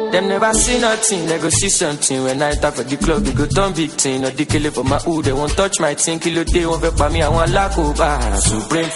Them never see nothing, they go see something. When I enter for the club, we go turn big thing. Or the killer for my hood, they won't touch my thing. Kilo day, won't vex by me, I want lack over. Supreme.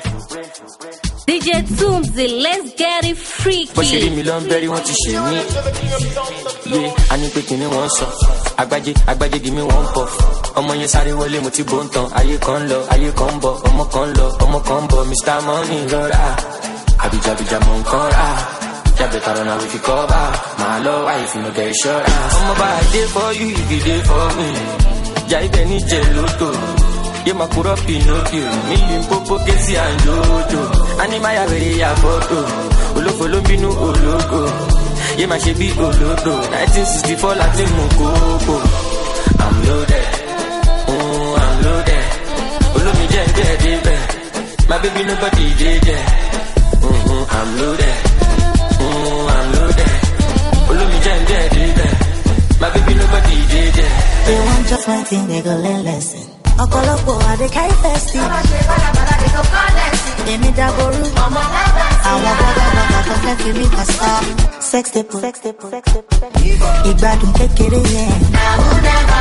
DJ Toomzy, let's get it freaky. But she leave me long, very want to share me. Yeah, I need to give me one song. Agbaje, give me one puff. Omo yen sáré wọlé mo ti bontan. Ayé kan lọ, ayé kan bọ̀. Ọmọ kan lọ, ọmọ kan bọ̀. Mr. Money rọra. Abija mo nkan ra. Yeah, better run out if you cover. My love, if you no get short. I'm about to day for you, if you day for me. Yeah, if any geloto. Yeah, my put up Pinocchio. Me Limpopo, Kesi and Jojo. Anima very a photo. Follow me no logo. Yeah, my shebi olodo. 1964 Latin Mokoko. I'm loaded. Oh, I'm loaded. Follow me, baby. My baby nobody did. I'm loaded. I'm loaded. Follow me, my baby nobody did. They want just one thing, they go learn lesson. I call up, they carry festive. They me double room. I want to give me a star. Sex tip. Ibadun take it in. I will never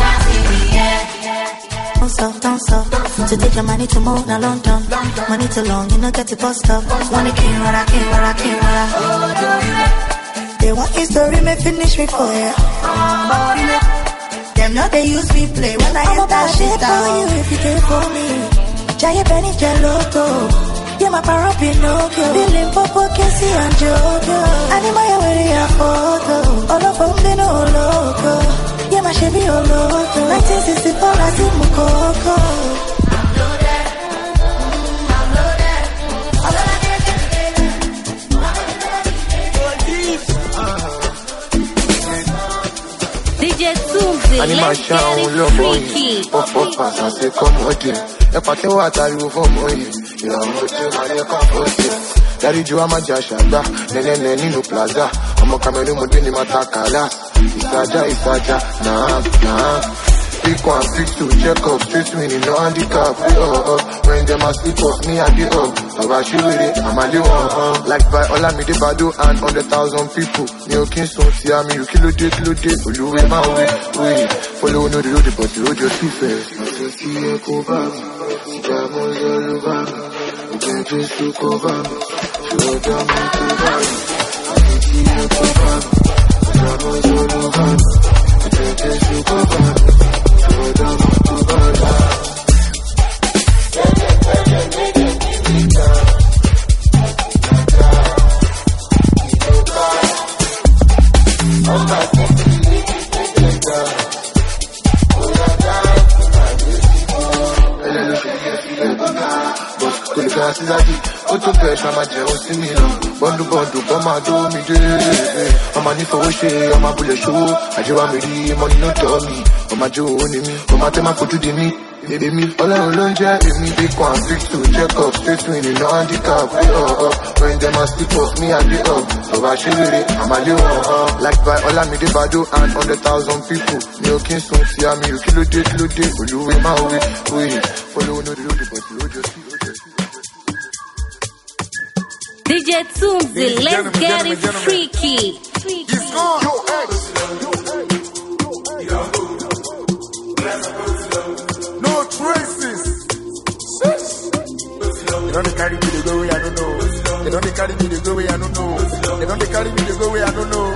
forget Don't stop. To take your money to move, now London. Money too long, you know get it bust up. Wanna king, where I can't. They want history, may finish me for ya. Them know they use me play when I hit that shit down. For you if you care for me. Jaya Benny Geloto. Yeah, my paro Pinocchio. Billing Popo, Kesi and Jojo. Anima wearing a photo. All of them they know loco. Yeah, my Chevy Oloto. 1964 Latin Mokoko. DJ Toomzy, let's get it freaky. Pop, pass, I say, come on, dear. If I tell what I do for money, you know, I'm going to come for you. Daddy, you are my Jashanda, Nene, no plaza. I'm a Cameroon, Mudini, Matakala. Isaja, nah. Pick one, pick two, check up, straight winning, no handicap. When them a sleep off me, I get up. I'm a the one, like by all I made the Bado and 100,000 people. New Kingston, see me, you kilo day, Oluwe my way. Follow no the road, but the road just too fast. I see a cover, Jamos all over me. You can just to cover me. Show them to cover me. I see a cover, Jamos all over me. You can just to cover me. Show them to cover me. Auto pressure, my jail, see me long. Bondu, come on, do me, I'm a need for shit, I'm a bullet show. I do want me, money not tell me. I'm a Joe, only me, come on, tell put to the me. Baby, me, all alone, yeah, if me, big one, fix to check up, straight winning, no handicap. When them a sleep off me, I get up. So I should it, I'm a little, like by all I made the Bado and 100,000 people. New Kingston, see me, you kilo day, Oluwe my way. Follow no the road, but the road just DJ Toomzy, let's get it freaky. He's gone. No traces. They don't carry me the go way I don't know. They don't carry me the go way I don't know. They don't carry me the go way I don't know.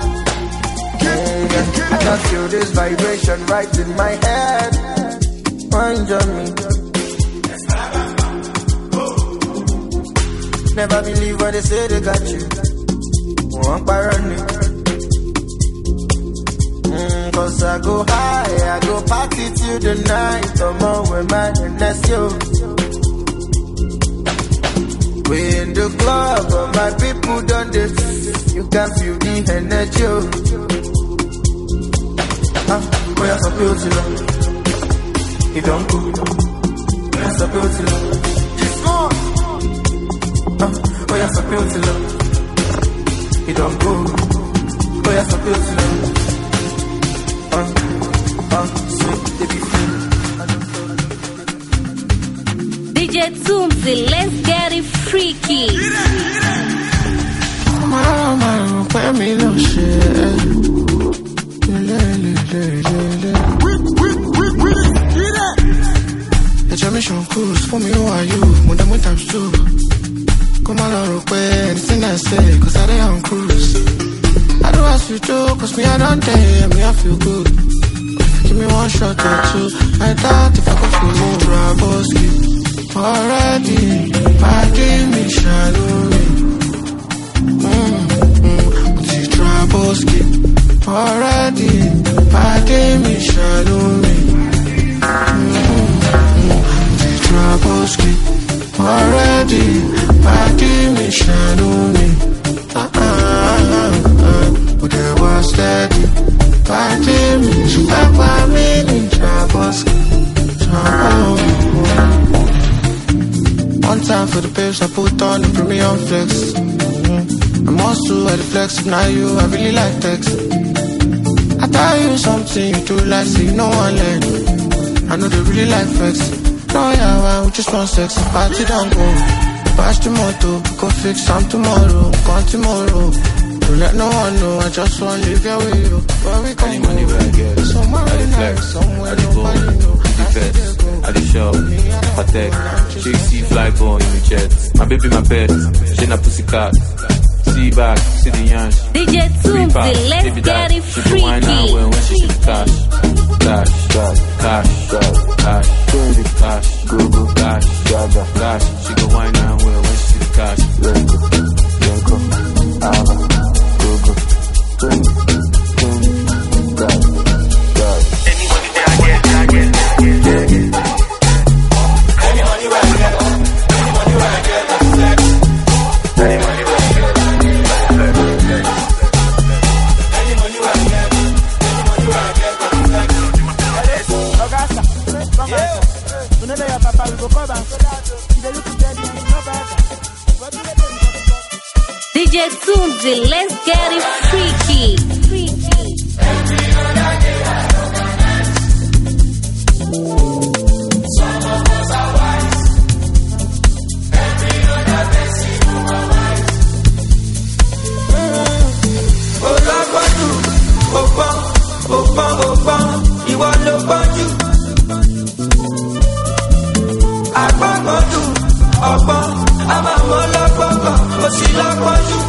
I can feel this vibration right in my head. Mind on me. Never believe what they say they got you. One by running. Cause I go high, I go party till the night. Come on with my next yo. We in the club, but my people done this. You can feel the energy. We are so beautiful. You don't go. We are so beautiful. It's gone. Oh, you're so beautiful. You don't go. Oh, you're so beautiful. Sweet baby. DJ Toomzy, let's get it freaky. Mama, me no shit. don't pay anything I say, cause I dey on cruise. I do as you do, cause me I don't dare, me I feel good. Give me one shot or two, I doubt if I go feel more Raboski. Already, my game is shadowing. Raboski. Already, my game is shadowing. Raboski. Already, my game is shadowing. But I was steady. My game is back by me in Raboski. One time for the babes, I put on the premium flex. I'm also at the flex, now you, I really like text. I tell you something, you do like, see, no one learn. I know they really like flex. No, yeah, we just want sex, party don't go. Pass the motto, go fix some tomorrow, gone tomorrow. Don't let no one know, I just want to live here with you. Where we come money where I get, somewhere I flex, somewhere I the ball, nobody know. the fence, I the shop, I tech, she see fly ball in the jet. My baby, my pet, she na pussycat. See back, see the yans. DJ Tumzi, let's get it freaky. She be wine now when she see the cash. Cash, cash, cash, cash, cash, cash, go, cash, cash. She go wine now when she see the cash. Lenko, Ava, go, cash, cash. Any money that I get. Any money where I get, any money where I get, that's sex. Any money where I get. DJ Tumzi, let's get it freaky. Some of us are wise. Every other person who are wise. You want to find you. I'm a motherfucker, but she like what you.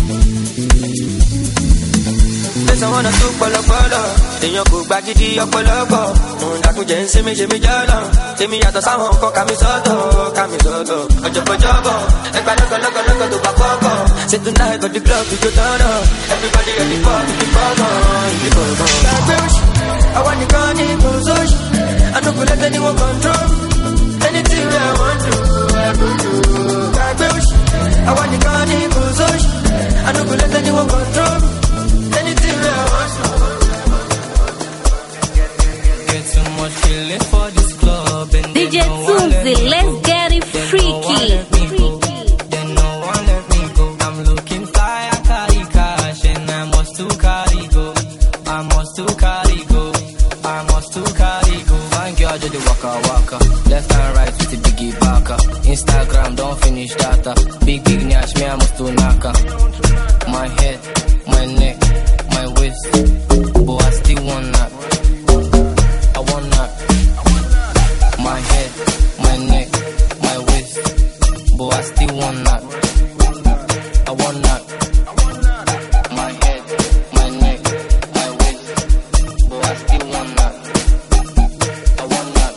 There's someone to talk for the father. Then you go back to the upper level. I could just see me, Jimmy Jala. Take me out of some home, Camisoto. A job. If I look to Papa. Say tonight, got the club, you go down. Everybody at the party, the I want the gun in Mozosh. I don't let anyone control. Anything I want to, I will do. I want the gun in Mozosh. I don't let anyone control. Anything I want to. Get too much feeling for this club. And DJ Tumzi, let's get it freaky. Then no one let me go. I'm looking fly, I carry cash. And I must to carry go. Fine girl, just the waka. Left and right with the biggie baka. Instagram, don't finish data. Big nyash, me I must to naka. My head, my neck, my waist. But I still want that. I want that. My head, my neck, my waist. But I still want that. I want that. My head, my neck, my waist. But I still want that. I want that.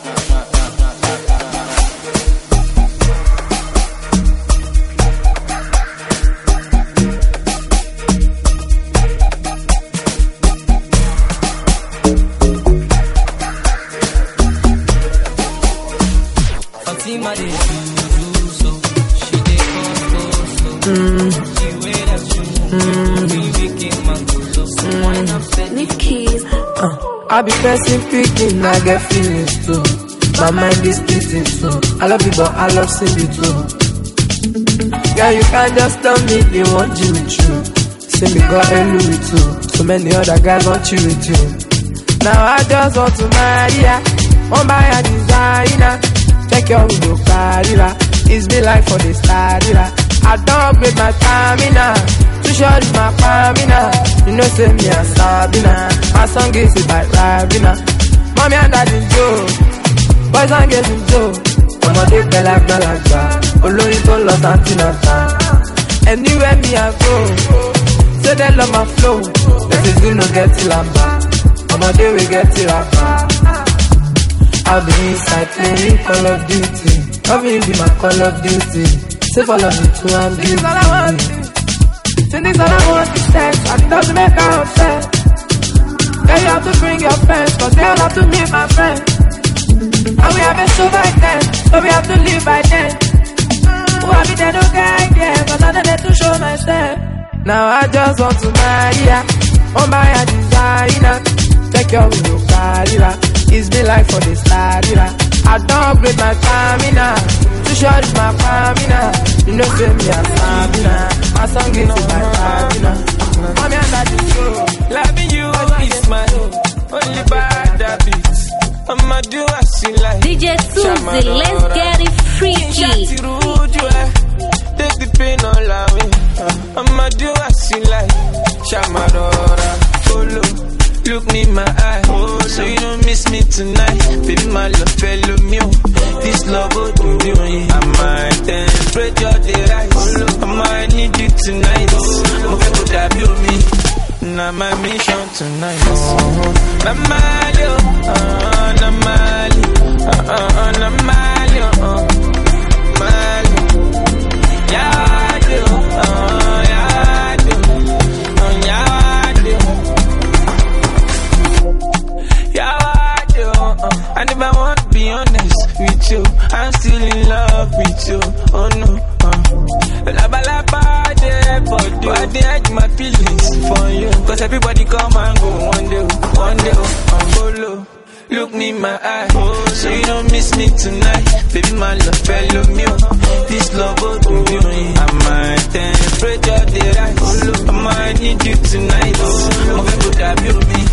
Fatima dey do so, she dey go so. She wear that shoe, we became mango so. Someone upset Nikki's. I be person picking, I get feelings too. My mind is beating too. I love you, but I love Cindy too. Girl, you can't just tell me you want you with you. Say me got a Louis too. So many other guys want you with you. Now I just want to marry ya. One buy a designer. Check your window, carriera. It's me like for the starira. I don't upgrade my stamina. Too short is my stamina. You know say me a Sabina. My song is it by Ravina. Mommy and daddy Joe. Boys and girls in Joe. Ọmọdé pẹ̀lá gbàlagbà. Olórí tó lọ Santinata. Anywhere me I go, say they love my flow. This is you no get till I'm back. On my day we get till I'm back. I'll be inside playing Call of Duty. Loving be my Call of Duty. Say follow me to and be. This is all I want. Say this all I want is sex. And it doesn't make her upset. Yeah, you have to bring your friends, cause they all have to meet my friends. And we have a show by then, so we have to live by then. Who have been there, no guy there, cause I don't need to show myself. Now I just want to marry ya, oh my designer. Take your window, carry. It's been like for this ladder. I don't upgrade my stamina. Too short is my stamina. You know, say me a stamina. My song is my stamina. I'm under the show. Loving you is my only bad habit. I'ma do what she like. DJ Tuesday, let's get it freaky. Take the pain all away. I'ma do what she like. Shamadora, follow. Look me in my eye, so you don't miss me tonight. Baby, my love, fellow me. This love will do me. I might temperature the rise. I might need you tonight. I'm gonna grab you me. Now my mission tonight. Namalio, Namalio, Namalio, Malio. Yado, Yado, Yado. And if I want to be honest with you, I'm still in love with you. Oh no. But I hide my feelings for you. Cause everybody come and go one day, follow. Look me in my eye, so you don't miss me tonight. Baby, my love, fellow me. This love will do me. I might temperature the rise. I might need you tonight. I'm gonna grab you me.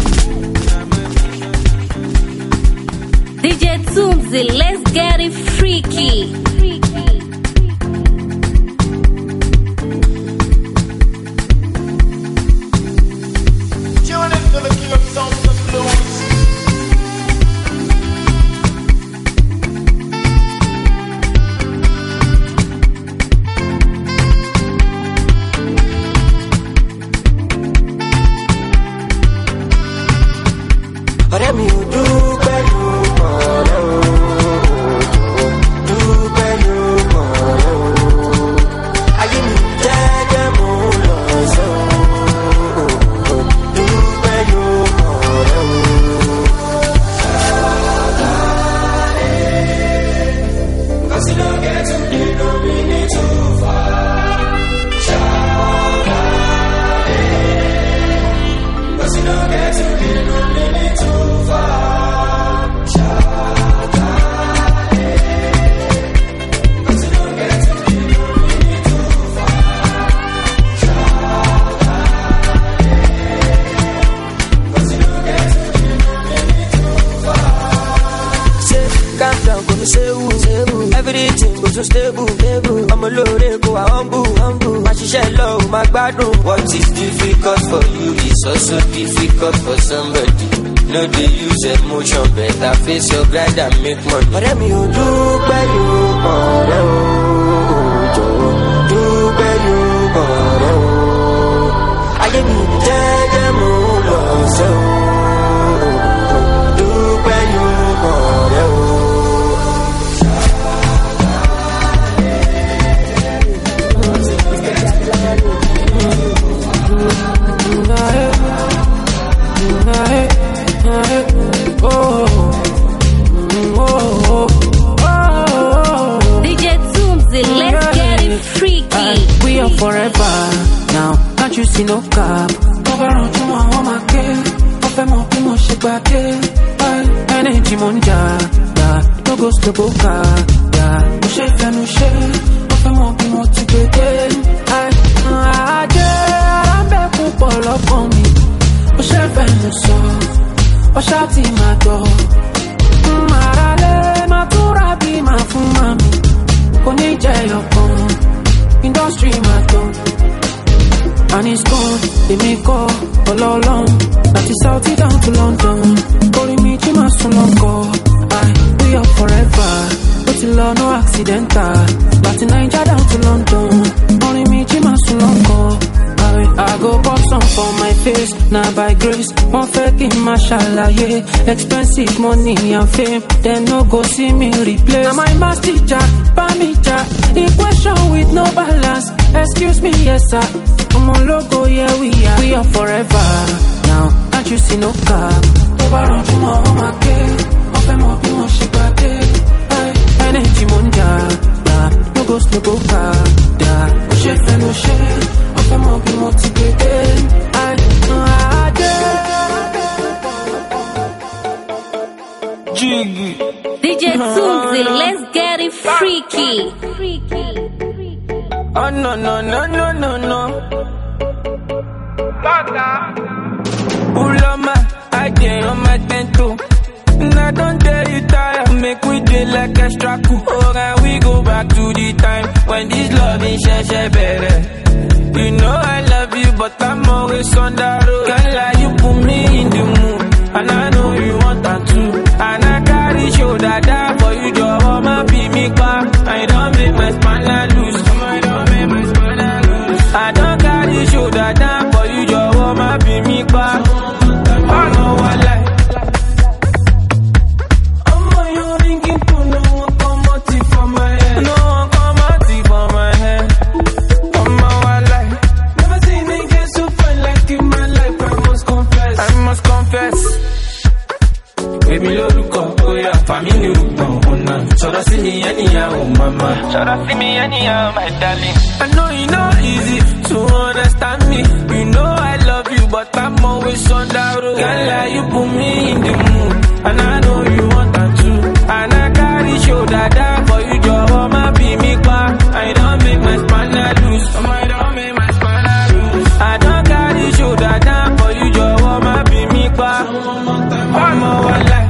DJ Tuesday, let's get it freaky. What is difficult for you is also difficult for somebody. No, they use emotion, better face your grind and make money. But let me do better, do better. I give you the do better. DJ Tuesday, let's get it freaky. We are forever now. Can't you see no cap? Cover on to my home again. Open more, come on, shake back in. Energy monja, no goes to boca. No shake, no shake. Open more, come on, to begin. I I'm back up all up on me. O ṣẹ́fẹ̀ ló sọ, o ṣá ti máa gbọ́. Màrà lé, máa túra bí máa fún màmí. Kò ní jẹ́ ọ̀kan, industry máa tán. And it's gone, èmi kọ́ ọlọ́ọ̀lọ́run. Láti Saudi down to London, orí mi jí máa sún lọ́kọ̀. We are forever, ó ti lọ no accidental. Láti Naija down to London, orí mi jí máa sún now by grace. One fucking mashallah, yeah. Expensive money and fame, then no go see me replace. Now my master teacher, Pamita, equation with no balance. Excuse me, yes sir. I'm on logo, yeah we are forever. Now, can't you see no car? Over on to my kid, off and up, you want shit back there. Energy monja, no go slow go car. Chef and no shade, off and up, you motivated. DJ Tunzi, let's get it freaky. Oh no. Ulama, I did on my bento. Now don't tell you tired, make we do like extra cool. Oh, and we go back to the time when this love is better. You know I love you, but I'm always on the road. Can't lie, you put me in the mood, and I know you want that too. And I carry shoulder down for you, job, my be me back. I don't make my spanner loose. I don't carry shoulder down for you, job, my be me back. I know I like. Baby, look up, oh yeah, family look on, oh nah. Shoulda see me anyhow, oh mama. Shoulda see me anyhow, my darling. I know you know easy to understand me. You know I love you, but I'm always on the road. Can't lie, you put me in the mood, and I know you want that too. And I carry shoulder down for you, job, my be me back. I don't make my spanner loose. I don't make my spanner loose. I don't carry shoulder down for you, job, my be me back. I'm all like.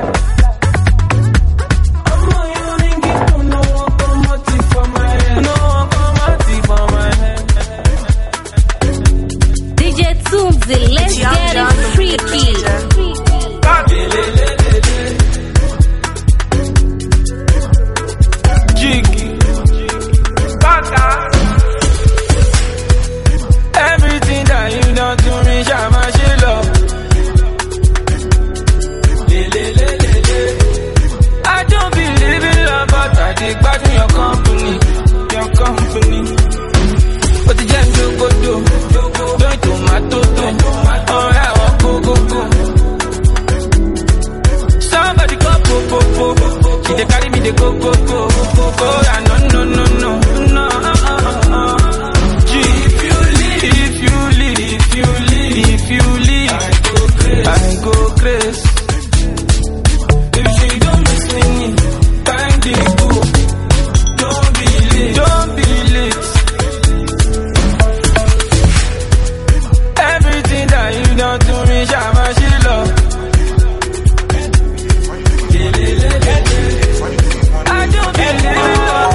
Let's get it freaky. Jiggy. Everything that you done to me, Shama, she love. I don't believe in love, but I take back in your company. But the jam you go do. Don't tomato. Oh, I want go. Somebody go. She dey carry me, they go. Oh, yeah, no. Gee, if you leave, I go crazy. If she don't miss me, time to go. Don't be late. Everything that you done to me, Shama, she love. I don't believe in love.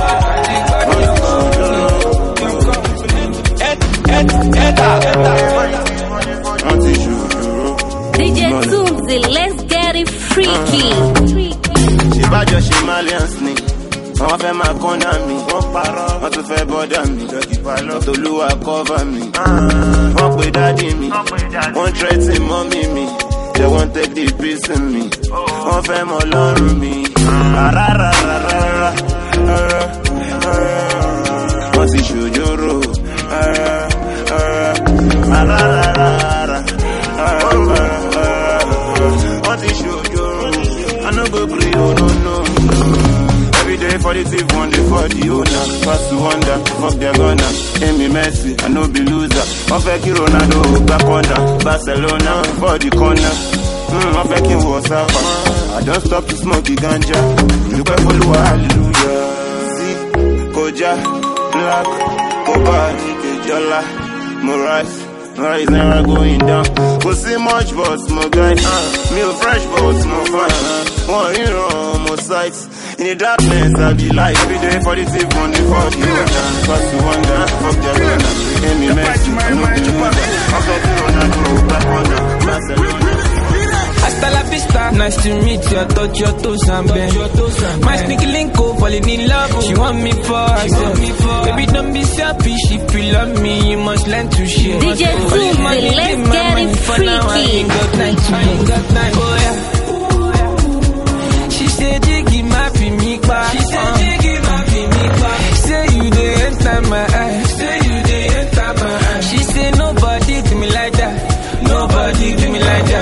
DJ Tunzi, let's get it freaky. Ìbájọ́ ṣe Malians ni, wọ́n fẹ́ máa kọ́nà mi, wọ́n tún fẹ́ bọ́dà mi, Tolúwa cover mi, wọ́n pe dádì mi, wọ́n threaten mọ́mí mi, they won't take the peace in me, wọ́n fẹ́ mọ lọ́rùn mi, wọ́n ti ṣòjóró, wọ́n ti ṣòjóró, I no go gree, oh no. Every day for the thief, one day for the owner. Pass to wonder, fuck their gunner. Amy Messi, I no be loser. One fake Ronaldo, back under. Barcelona, for the corner. One fake Wasafa. I don't stop to smoke the ganja. Look at follow, hallelujah. See, Koja, Black, Cobalt, Jola, Moraes. Is never going down. We'll see much, but small guy. Me fresh, but small fun. One hero, more sights. In the darkness, I'll be light. Every day for the thief, one day for the owner. Pass to wonder, fuck their gunner. Amy Messi, I know the loser. I'm talking Ronaldo, back under, Barcelona. Hasta la vista, nice to meet you, I touch your toes and bend. My sneaky link up, falling in love. She want me for herself. Baby, don't be selfish. If you love me, you must learn to share. DJ Zoom, let's get it freaky. I ain't got time. Oh yeah. She said, Jiggy, my me back. She said, Jiggy, my me back. Say you dey enter my eyes. Say you dey enter my eyes. She said, nobody do me like that. Nobody do me like that.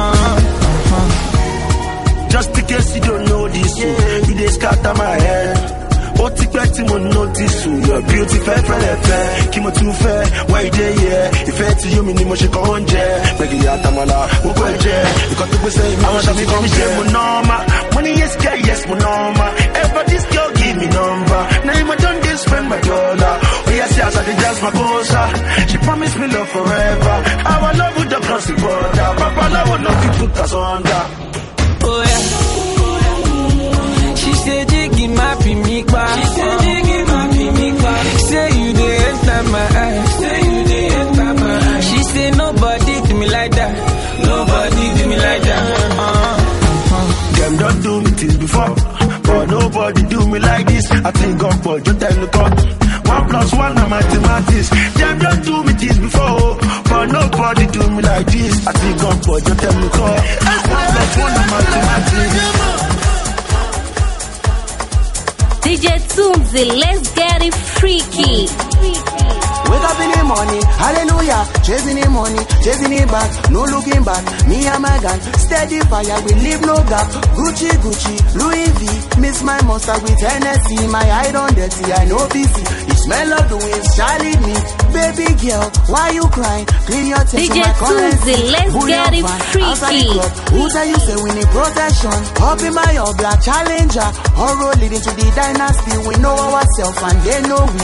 Just in case you don't know this, you dey scatter my head. Ó ti pẹ́ tí mo notice your beauty fẹ́ fẹ́lẹ̀ fẹ́. Kí mo tún fẹ́, why you dey here? Ìfẹ́ tí yóò mi ni mo ṣe kàn ń jẹ. Gbẹ̀gìrì àtàmàlà, mo kọ́ ẹ jẹ. Ìkan tó gbèsè ìmọ̀ àwọn ṣàfi kan ṣe mo nọ́ọ̀mà. Money yes girl, yes mo nọ́ọ̀mà. Ever this girl give me number. Now you don dey spend my dollar. Oh yes, yes, I dey just my gosa. She promised me love forever. Our love would have crossed the border. Papa love would not be put us under. Oh yeah. She said, Jiggy, my me back. She said, Jiggy, my me back. Say you dey enter my eyes. Say you dey enter my eyes. She said, nobody do me like that. Nobody do me like that. Them don't do me things before, but nobody do me like this. I think God boy, just tell the God. 1 + 1 na mathematics. Them don't do me things before, but nobody do me like this. I think God boy, just tell me God. 1 + 1 na mathematics. DJ Tumzi, let's get it freaky. Wake up in the morning, hallelujah, chasing the money, chasing it back, no looking back, me and my gang, steady fire, we leave no gap, Gucci, Louis V, miss my monster with Hennessy, my eye on dirty, I know busy, the smell of the wind, Charlie me, baby girl, why you crying, clean your tears, DJ Tumzi, let's get it freaky. Who tell you say we need protection, up in my all black challenger, all road leading to the dynasty, we know ourselves and they know we.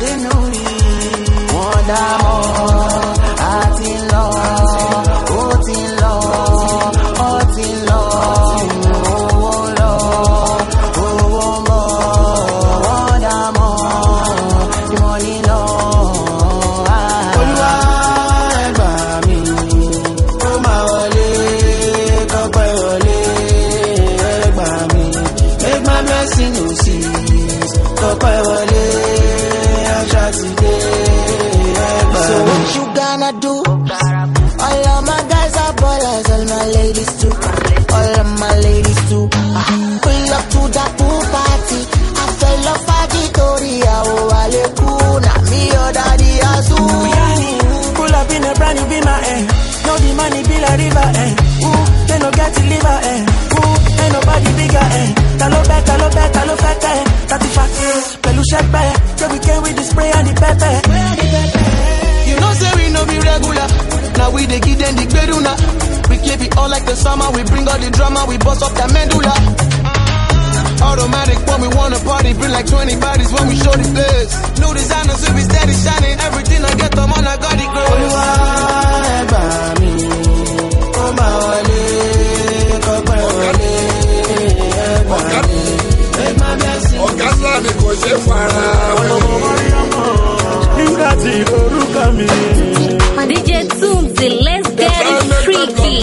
One more, heart in love, heart in love, heart in love, oh Lord, oh more, one more, the money love. Olúwa ẹgbà mi, ó máa wọlé, kọ́pẹ́ wọlé, ẹgbà mi, make my blessing no cease, kọ́pẹ́ wọlé, àṣà ti dé. So what you gonna do? All of my guys are ballers, all my ladies too. All of my ladies too. Pull up to the pool party. I fell off at the Toria, oh Alekuna, me or daddy Azu. Pull up in a brand new Beamer, know the money be like river, Ooh, they no get to liver, Ooh, ain't nobody bigger, Talo bet, 35, Pelu Shepe, so we came with the spray and the pepper. You know say we no be regular. Now we dey give them the beduna. We keep it all like the summer. We bring all the drama. We bust up the medulla. Automatic when we wanna party. Bring like 20 bodies when we show the place. New designers we be steady shining. Everything I get them on I got it grow. Olúwa ẹgbà mi, ó máa wọlé, kọ́pẹ́ wọlé, ẹgbà mi. Ọ̀gá ńlá ni kò ṣe fara wẹ́. Nígbà tí orúkọ mi. DJ Tumzi, let's get it freaky.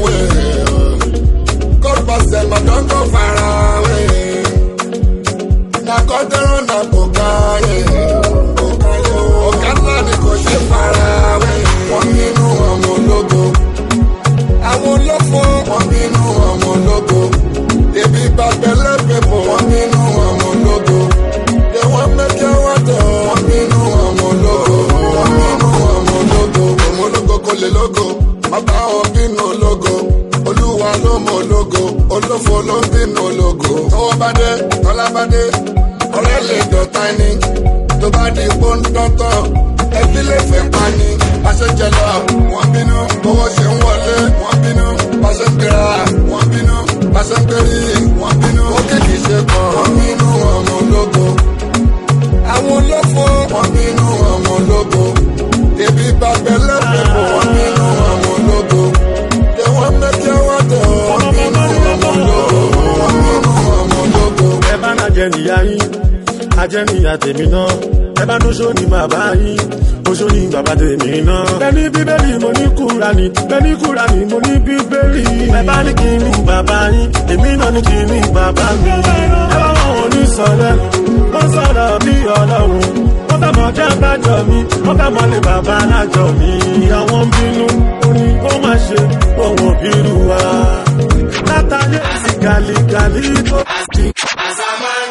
God pastor, my don't go far away. Na kọ́tẹ́rọ̀ na kò káyé. Ọ̀gá ńlá ni kò ṣe fara wẹ́. Wọ́n nínú ọmọ ológo. Àwọn olófo wọ́n nínú ọmọ ológo. Ebi bá tẹ́lẹ̀ pépò wọ́n nínú ọmọ ológo. They wan make you water wọ́n nínú ọmọ ológo. Wọ́n nínú ọmọ ológo. Ọmọ ológo kò lè lógo. Má bá wọn bínú ológo. Olúwa ló mọ ológo. Olófo ló ń bínú ológo. Tọ́wọ́ bá dé, tọ́lá bá dé. Ọ̀rẹ́ lè dọ̀tá ẹni. Tó bá di pọ́ńtọ́tọ̀. Ẹbí lè fẹ́ pa ni. Pàṣẹ jẹ lọ, wọ́n bínú. Owó ṣe ń wọlé, wọ́n bínú. Pàṣẹ gbéra, wọ́n bínú. Pàṣẹ gbérí, wọ́n bínú. Ó kéèkì ṣe kàn, wọ́n bínú ọmọ ológo. Àwọn olófo, wọ́n bínú ọmọ ológo. Ebi bá bẹ̀lẹ̀ pẹ̀lú, wọ́n bínú ọmọ ológo. They wan make you water, wọ́n bínú ọmọ ológo. Wọ́n bínú ọmọ ológo. Ẹ bá náà jẹ níyà yín, ajẹ́ níyà tèmi náà. ẹ bá tó ṣó ní bàbá yín oṣó ní bàbá tèmi náà. bẹ́ẹ̀ni bíbélì mo ní Kùránì bẹ́ẹ̀ni Kùránì mo ní bíbélì. ẹ bá ní kí ní bàbá yín èmi náà ní kí ní bàbá mi. ẹ bá wọn ní sọlẹ̀ wọ́n sọ̀rọ̀ bí Ọlọ́run wọ́n fẹ́ mọ jẹ́ bájọ́ mi wọ́n fẹ́ mọ lè bàbá alájọ mi. àwọn bínú orin ó má ṣe wọ́n wọ́n bírú wa. látàlí sí gàlígàlí tó. As a man,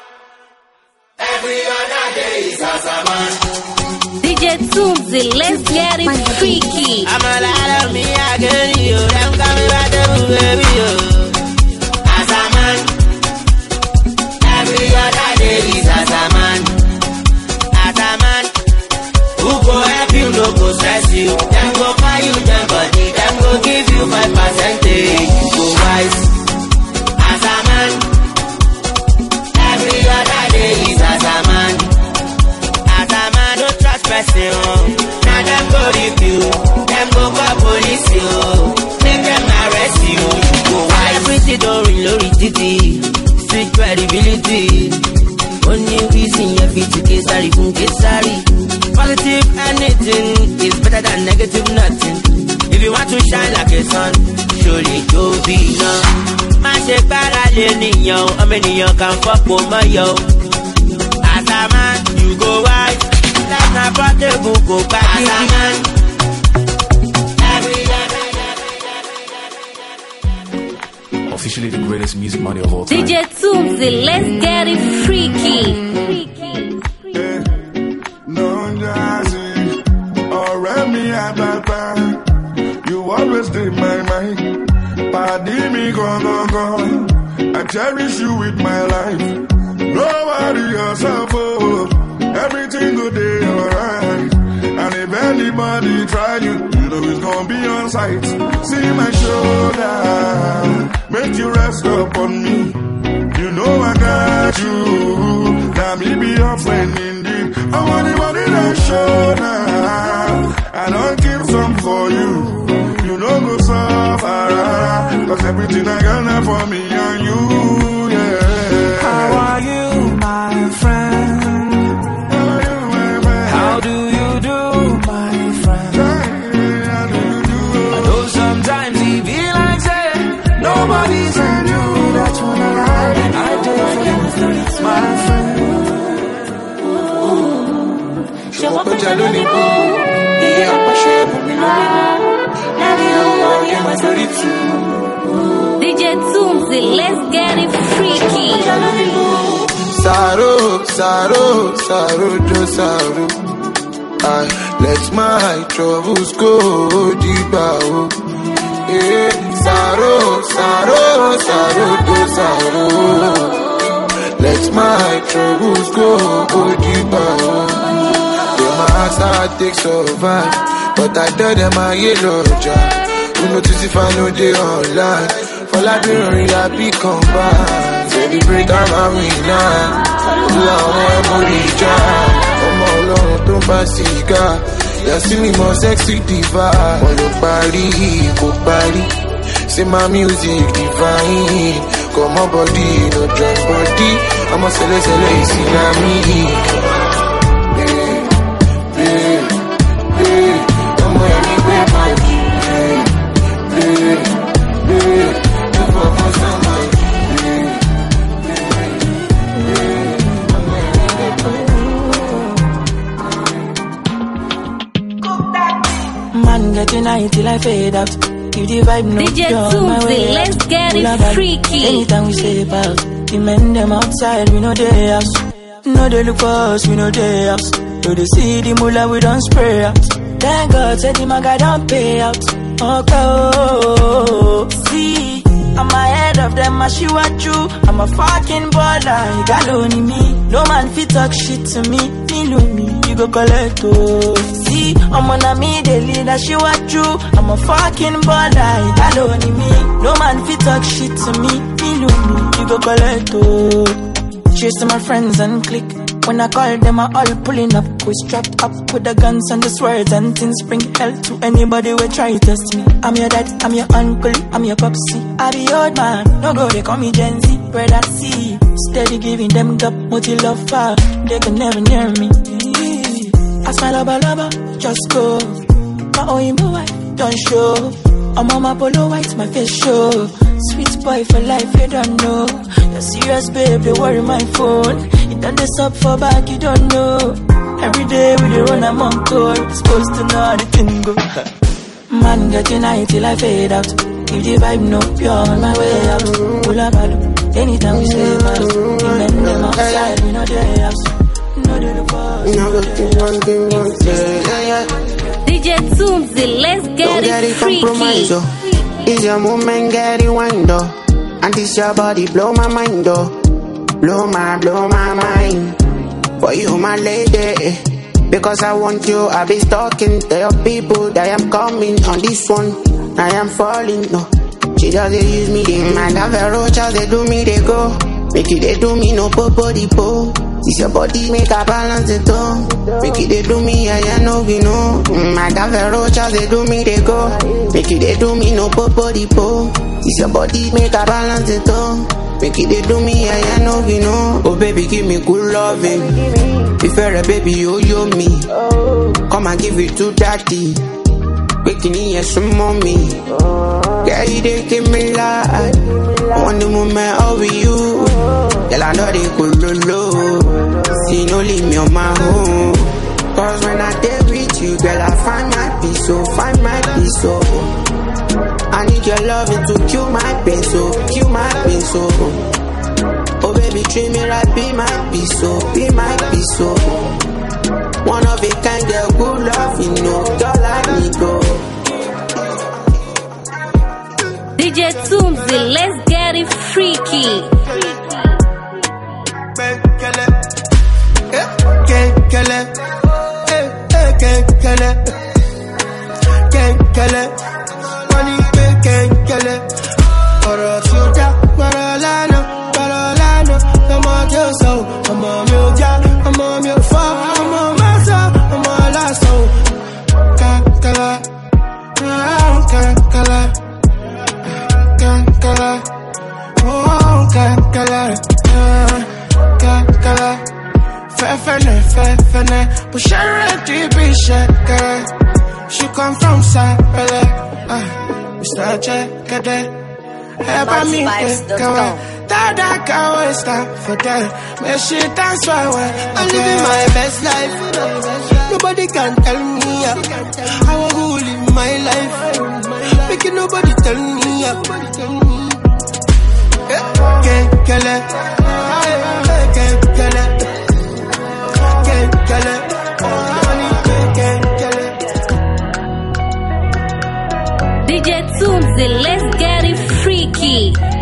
every other day is as a man. DJ Tumzi, let's get it freaky. I'm a lot of me, I get you. Them coming back to me, baby, yo. As a man, every other day is as a man. As a man, who go help you, no go stress you. Them go buy you, them body. Them go give you 5%. You go wise. As a man, every other day is as a man. As a man, don't trust person. Now them go rip you, them go call police you. Make them arrest you, you go wise. Everything don't reload it, street credibility. Only reason you fit to Kesari from Kesari. Positive anything is better than negative nothing. If you want to shine like a sun, surely you'll be now. Man, say para leniyo, ameniyo can fuck with my yo. As a man, you go wide. That's not portable, go back. As a man, officially the greatest music money of all time. DJ Tumzi, let's get it freaky. No jazzy, already me at that time. You always in my mind. Pardon me, go. I cherish you with my life. Don't worry yourself, oh. Everything go day alright. And if anybody try you, you know it's gonna be on sight. See my shoulder, make you rest up on me. You know I got you. Now me be your friend indeed. I want the money that show now. I don't keep some for you. You know go suffer. Cause everything I got now for me and you, yeah. How are you, my friend? How do you do, my friend? I know sometimes it be like say nobody's in you. That's when I do for you, my friend. Show up and tell me, yeah, I'm shape me now. DJ Tumzi, let's get it freaky. Saro, do saro. I let my troubles go deeper. Yeah, saro, do saro. Let my troubles go deeper. Yeah, my heart takes survive, but I tell them I yellow job. You notice if I know they online. For like me, I be combined. Celebrate I'm a winner. Love memory jam. I'm all on to Basiga. You see me more sexy diva. Follow body. Say my music divine. Come on body, no dress body. I'm a cele, see na me. I'm anywhere but you. Man, get tonight till I fade out. Give the vibe no DJ Tumzi, let's get it freaky. Anytime we step out, the men them outside, we know they house. No they look for us, we know they house. Do they see the mullah, we don't spray out. Thank God, said the maga don't pay out. Okay, see, I'm ahead of them, I shoot at you. I'm a fucking baller, you got only me. No man fit talk shit to me, you go collect, oh. See, I'm on a me, they lead, I shoot at you. I'm a fucking baller, you got only me. No man fit talk shit to me, you go collect, oh. Chase my friends and click. When I call them, I all pulling up. We strapped up with the guns and the swords and things. Bring hell to anybody who try to test me. I'm your dad, I'm your uncle, I'm your popsy. I be old man, no go, they call me Gen Z. Brother C, steady giving them gap, multi love far. They can never near me. I smile lover, just go. My Oyinbo wife, don't show. I'm on my polo white, my face show. Sweet boy for life, you don't know. You're serious, babe, they worry my phone. You done this up for back, you don't know. Every day we dey run, I'm on call. Supposed to know how the thing go. Man, get united till I fade out. If the vibe no pure, on my way out. Pull up, anytime we say us. Even them outside, we know their house. DJ Toomsy, let's get it freaky. It's your moment, get it wind up. And this your body, blow my mind up. Blow my mind. For you, my lady. Because I want you, I be stalking. Tell people that I am coming on this one. I am falling, no. She just use me, they mind have a roach, they do me, they go. Make it, they do me, no body po. This your body, make a balance the tone. Make it, they do me, I know we know. Mind have a roach, they do me, they go. Make it, they do me, no body po. This your body, make a balance the tone. Make it, they do me, I know we know. Oh baby, give me good loving. If you're a baby, yo me. Come and give it to daddy. Waking in some mommy. Yeah, you didn't give me life. One the moment over you. Girl, I know they could low. See, no leave me on my home. Cause when I dare with you, girl, I find my peace, so find my peace, so I need your loving to kill my pain, so kill my pain, so oh baby, treat me right, be my peace, so be my peace, so one of a kind, girl, good love, you know, girl, I need go. DJ Toomsy, let's get it freaky. She come from Sapele, Mr. Checkade. Ever me Dada can't stop for that. But she dance for well. I'm living my best life. Nobody can tell me how I will live my life. Making nobody tell me Can't kill it. Can't kill it. Can't kill it. DJ Toomsy, let's get it freaky.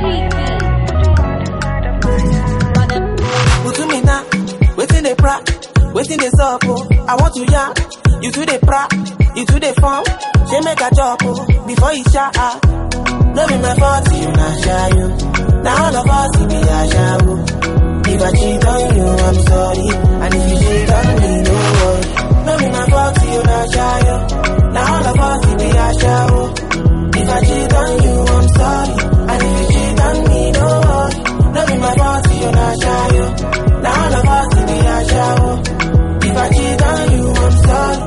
Put me now, waiting they pra, waiting they stop. I want to ya, you to the pra, you to the phone. She make a job before you shot. No be my fault, you not shy you. Now all of us be a shadow. If I cheat on you, I'm sorry. And if you cheat on me, no worry. No be my fault, you not shy you. Now all of us be a shadow. If I cheat on you, I'm sorry. And if you cheat on me, no worry. No be my fault, you not shy you. Now all of us be a shadow. If I cheat on you, I'm sorry.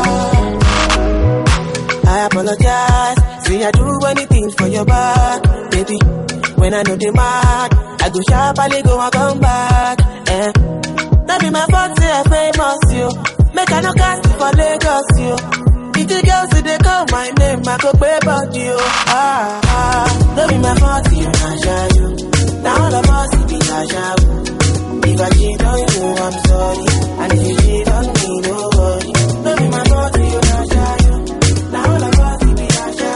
Yeah. I apologize. See, I do anything for your back, baby. When I know the mark, I go sharply go and come back. That be my fault, say I famous you. Make I no cast for Lagos, you. If the girls say they call my name, I go pay about you. That be my fault, you not shy you. Now all of us be a shy. If I cheat on you, I'm sorry. And if you cheat on me, no worry. That be my fault, you not shy you. Now all of us be a shy.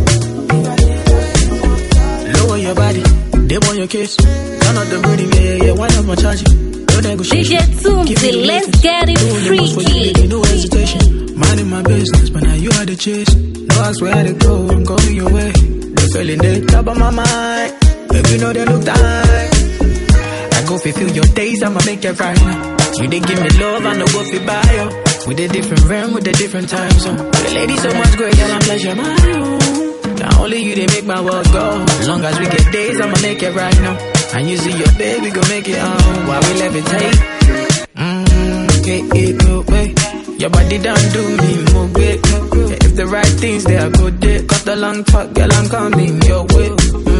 Lower your body, they want your kiss. None of the booty, yeah, why not my charge? No negotiation. DJ Toomsy, let's get it freaky. No hesitation, minding my business, but now you are the chase. No, I swear to go, I'm going your way. The feeling they top of my mind. Baby, you know they look tight. I go fulfill your days, I'ma make it right now. You they give me love, I know what we buy you. With a different realm, with a different time zone. The lady so much great, girl, I'm pleasure my own. Now only you, they make my world go. As long as we get days, I'ma make it right now. And you see your baby, go make it on while we levitate. Okay, it go way. Your body don't do me more quick. If the right things they are good, they cut the long talk, girl, I'm coming your way.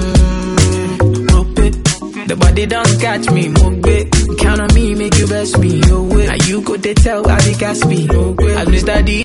The body don't catch me more quick. Count on me, make you best me your way. Now you go to tell I be Caspi. I lose that D.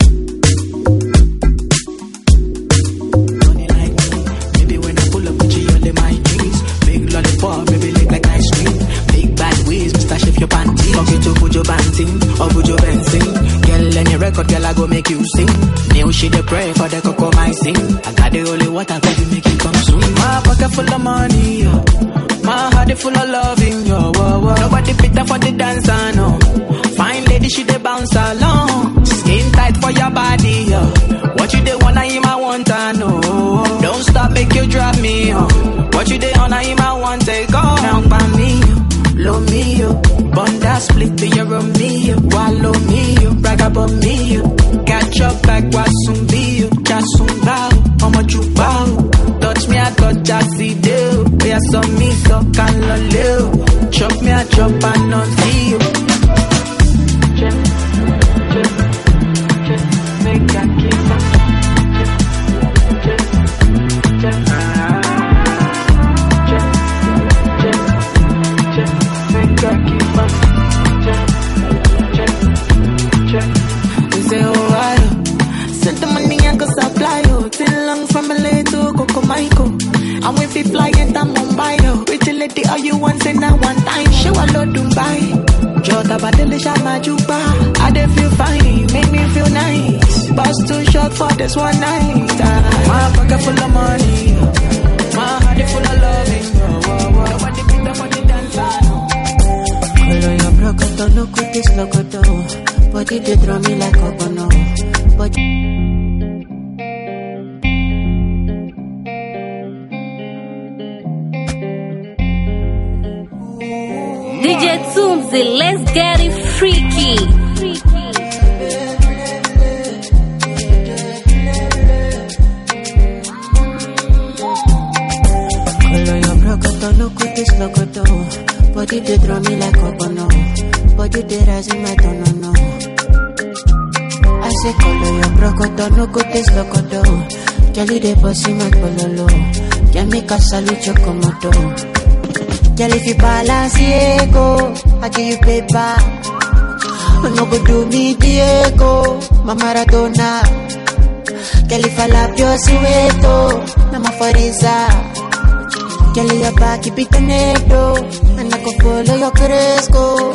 Maybe when I pull up with you, all in my jeans. Big lollipop, baby, lick like ice cream. Big bad ways, Mr. Shift your panties. Fuck you to put your banting or put your benzene. Girl, any record, girl, I go make you sing. New shit, they pray for the cocoa, my sing. I got the holy water, baby, make you come swim. My pocket full of money, yo. My heart is full of loving, yo. Nobody better for the dancer, no. Fine lady, she dey bounce along. Skin tight for your body, yo. What you dey wanna him, I want to know. Don't stop, make you drop me, yo. What you dey wanna him, I want take off. Down by me, yo. Blow me, yo. Bunda split to your me, yo. Wallow me, yo. Brag about me, yo. Catch up like Wasumbi, yo. Chasumbao, how much you bow? Touch me, I touch, I see you. We are some me, so can loleo. Chop me, I chop, I not see you. Make a keep up. Make a keep up. We say, oh, I send the money and go supply you. Till long from LA to Coco Michael. And we be flying to Mumbai, yo. Pretty lady, all you want, say now one time. Show a lot Dubai. Jota Badele Shama Juba. I dey feel fine, make me feel nice. Bus too short for this one night. My pocket full of money, yo. My heart is full of loving, yo. Nobody pick up for the dancer, no. Color your brocoto, no cuties, locoto. Body they draw me like Obono. Body. DJ Tumzi, let's get it freaky. Color your brocoto, no cuties, locoto. Body they draw me like Obono. Body they rise in my tono. I say color your brocoto, no cuties, locoto. Jelly they bossy my pololo. Ya make a salute your komodo. Girl, if you balance Diego, I give you paper. No go do me Diego, my Maradona. Girl, if I love your Soweto, na my Foriza. Girl, your back, keep it connected. And I go follow your Cresco.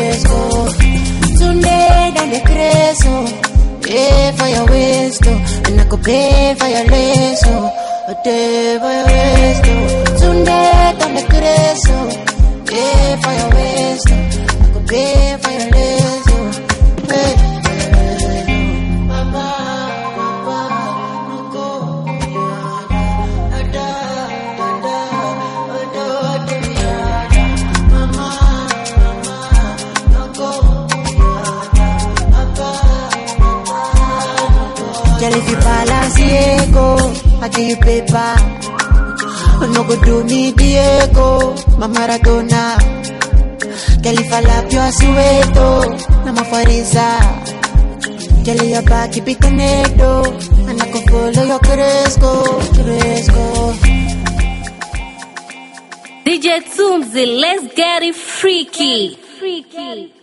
Tunde, dan de Cresco. Pay for your waist, and I go pay for your lace, pay for your waist, Tunde, dan de Cresco. Pay for your waist, I go pay for your lace, hey. Girl, if you balance Diego, I give you paper. No go do me Diego, my Maradona. Girl, if I love you, I Soweto, na my Foriza. Girl, your back, keep it connected. And I can follow your Cresco. DJ Tumzi, let's get it freaky.